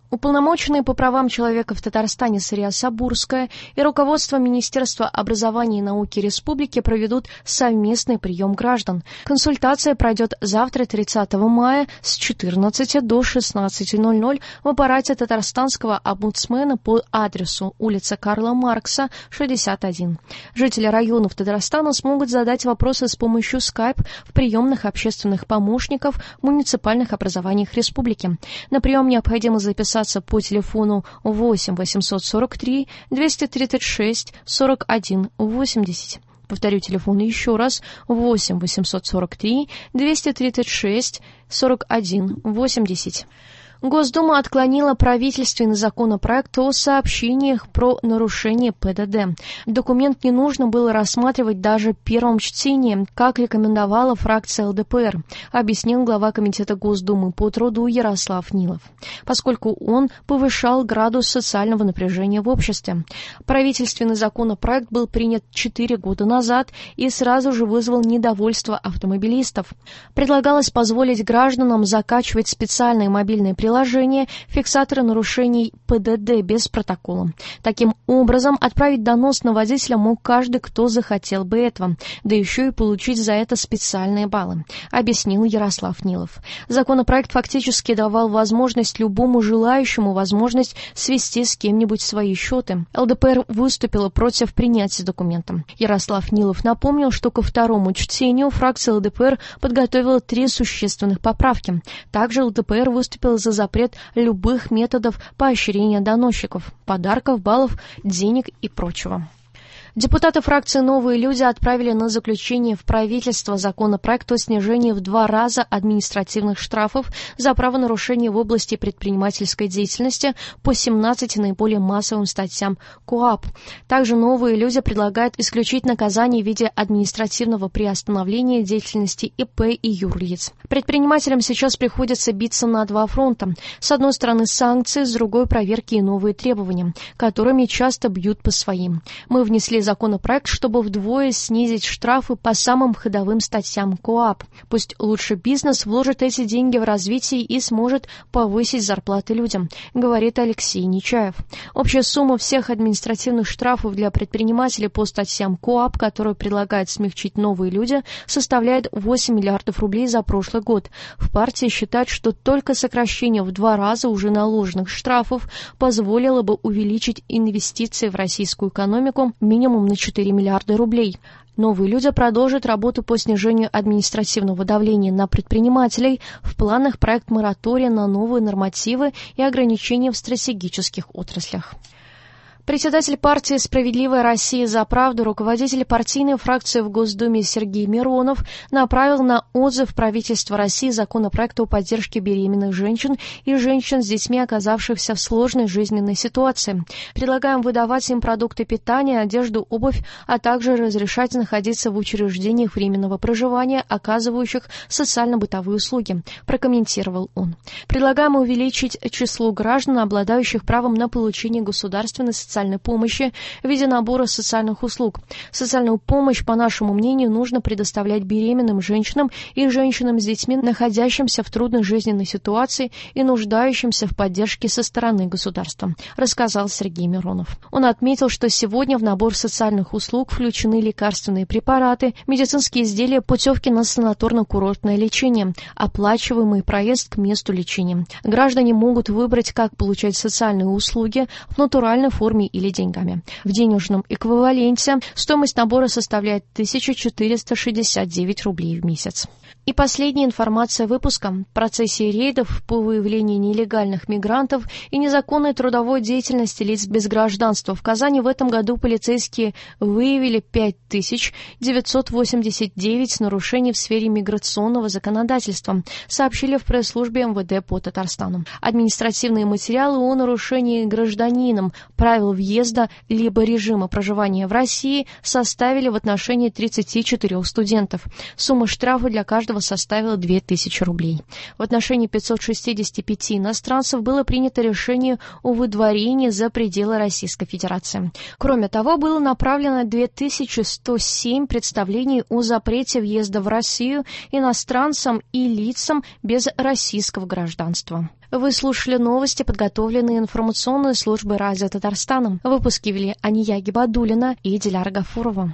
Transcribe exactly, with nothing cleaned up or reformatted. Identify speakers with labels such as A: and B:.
A: Уполномоченные по правам человека в Татарстане Сария Сабурская и руководство Министерства образования и науки Республики проведут совместный прием граждан. Консультация пройдет завтра, тридцатого мая, с четырнадцати до шестнадцати ноль-ноль в аппарате татарстанского омбудсмена по адресу улица Карла Маркса, шестьдесят один. Жители районов Татарстана смогут задать вопросы с помощью скайп в приемных общественных помощников в муниципальных образованиях республики. На прием необходимо записаться по телефону восемь восемьсот сорок три двести тридцать шесть сорок один восемьдесят. Повторю телефон еще раз: восемь восемьсот сорок три двести тридцать шесть сорок один восемьдесят. Госдума отклонила правительственный законопроект о сообщениях про нарушение ПДД. Документ не нужно было рассматривать даже в первом чтении, как рекомендовала фракция эл дэ пэ эр, объяснил глава Комитета Госдумы по труду Ярослав Нилов, поскольку он повышал градус социального напряжения в обществе. Правительственный законопроект был принят четыре года назад и сразу же вызвал недовольство автомобилистов. Предлагалось позволить гражданам закачивать специальные мобильные приложения приложение фиксатора нарушений ПДД без протокола. Таким образом, отправить донос на водителя мог каждый, кто захотел бы этого, да еще и получить за это специальные баллы, объяснил Ярослав Нилов. Законопроект фактически давал возможность любому желающему возможность свести с кем-нибудь свои счеты. эл дэ пэ эр выступила против принятия документа. Ярослав Нилов напомнил, что ко второму чтению фракция эл дэ пэ эр подготовила три существенных поправки. Также эл дэ пэ эр выступила за запрет любых методов поощрения доносчиков, подарков, баллов, денег и прочего. Депутаты фракции «Новые люди» отправили на заключение в правительство законопроект о снижении в два раза административных штрафов за правонарушения в области предпринимательской деятельности по семнадцати наиболее массовым статьям КоАП. Также «Новые люди» предлагают исключить наказание в виде административного приостановления деятельности и пэ и юрлиц. Предпринимателям сейчас приходится биться на два фронта. С одной стороны санкции, с другой проверки и новые требования, которыми часто бьют по своим. Мы внесли законопроект, чтобы вдвое снизить штрафы по самым ходовым статьям КоАП. Пусть лучше бизнес вложит эти деньги в развитие и сможет повысить зарплаты людям, говорит Алексей Нечаев. Общая сумма всех административных штрафов для предпринимателей по статьям КоАП, которую предлагают смягчить «Новые люди», составляет восемь миллиардов рублей за прошлый год. В партии считают, что только сокращение в два раза уже наложенных штрафов позволило бы увеличить инвестиции в российскую экономику минимум на четыре миллиарда рублей. Новые люди продолжат работу по снижению административного давления на предпринимателей. В планах проект моратория на новые нормативы и ограничения в стратегических отраслях. Председатель партии «Справедливая Россия за правду», руководитель партийной фракции в Госдуме Сергей Миронов направил на отзыв правительства России законопроект о поддержке беременных женщин и женщин с детьми, оказавшихся в сложной жизненной ситуации. Предлагаем выдавать им продукты питания, одежду, обувь, а также разрешать находиться в учреждениях временного проживания, оказывающих социально-бытовые услуги, прокомментировал он. Предлагаем увеличить число граждан, обладающих правом на получение государственной социальной социальной помощи в виде набора социальных услуг. Социальную помощь, по нашему мнению, нужно предоставлять беременным женщинам и женщинам с детьми, находящимся в трудной жизненной ситуации и нуждающимся в поддержке со стороны государства, рассказал Сергей Миронов. Он отметил, что сегодня в набор социальных услуг включены лекарственные препараты, медицинские изделия, путевки на санаторно-курортное лечение, оплачиваемый проезд к месту лечения. Граждане могут выбрать, как получать социальные услуги в натуральной форме или деньгами. В денежном эквиваленте стоимость набора составляет тысяча четыреста шестьдесят девять рублей в месяц. И последняя информация выпуска. В процессе рейдов по выявлению нелегальных мигрантов и незаконной трудовой деятельности лиц без гражданства в Казани в этом году полицейские выявили пять тысяч девятьсот восемьдесят девять нарушений в сфере миграционного законодательства, сообщили в пресс-службе эм вэ дэ по Татарстану. Административные материалы о нарушении гражданином правил въезда либо режима проживания в России составили в отношении тридцати четырёх студентов. Сумма штрафа для каждого составила две тысячи рублей. В отношении пятисот шестидесяти пяти иностранцев было принято решение о выдворении за пределы Российской Федерации. Кроме того, было направлено две тысячи сто семь представлений о запрете въезда в Россию иностранцам и лицам без российского гражданства. Вы слушали новости, подготовленные информационной службой радио Татарстана. В выпуске вели Ания Гибадуллина и Диляра Гафурова.